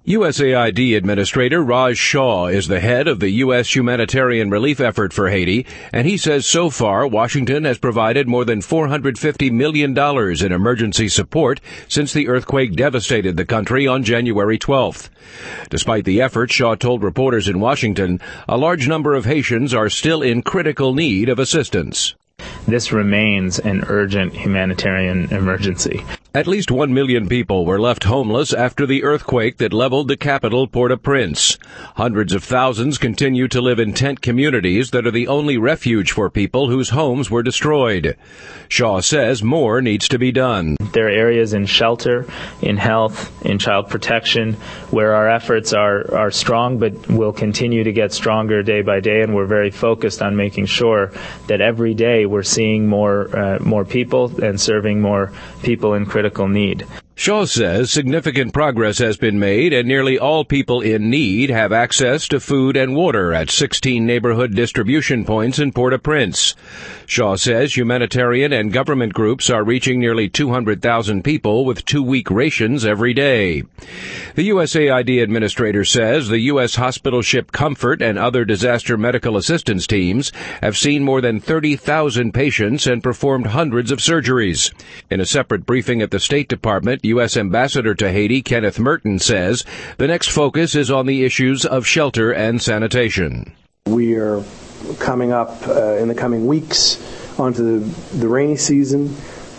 USAID Administrator Raj Shah is the head of the U.S. humanitarian relief effort for Haiti, and he says so far Washington has provided more than $450 million in emergency support since the earthquake devastated the country on January 12th. Despite the effort, Shah told reporters in Washington, a large number of Haitians are still in critical need of assistance. This remains an urgent humanitarian emergency. At least 1 million people were left homeless after the earthquake that leveled the capital, Port-au-Prince. Hundreds of thousands continue to live in tent communities that are the only refuge for people whose homes were destroyed. Shaw says more needs to be done. There are areas in shelter, in health, in child protection, where our efforts are strong but will continue to get stronger day by day, and we're very focused on making sure that every day we're seeing more people and serving more people in critical need. Shaw says significant progress has been made and nearly all people in need have access to food and water at 16 neighborhood distribution points in Port-au-Prince. Shaw says humanitarian and government groups are reaching nearly 200,000 people with 2-week rations every day. The USAID administrator says the U.S. hospital ship Comfort and other disaster medical assistance teams have seen more than 30,000 patients and performed hundreds of surgeries. In a separate briefing at the State Department, U.S. Ambassador to Haiti, Kenneth Merton, says the next focus is on the issues of shelter and sanitation. We are coming up in the coming weeks onto the rainy season.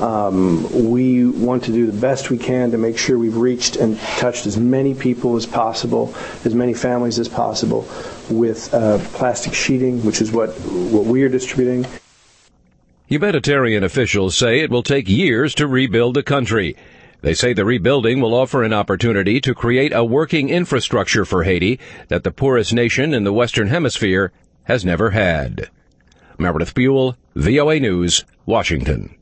We want to do the best we can to make sure we've reached and touched as many people as possible, as many families as possible, with plastic sheeting, which is what we are distributing. Humanitarian officials say it will take years to rebuild the country. They say the rebuilding will offer an opportunity to create a working infrastructure for Haiti that the poorest nation in the Western Hemisphere has never had. Meredith Buell, VOA News, Washington.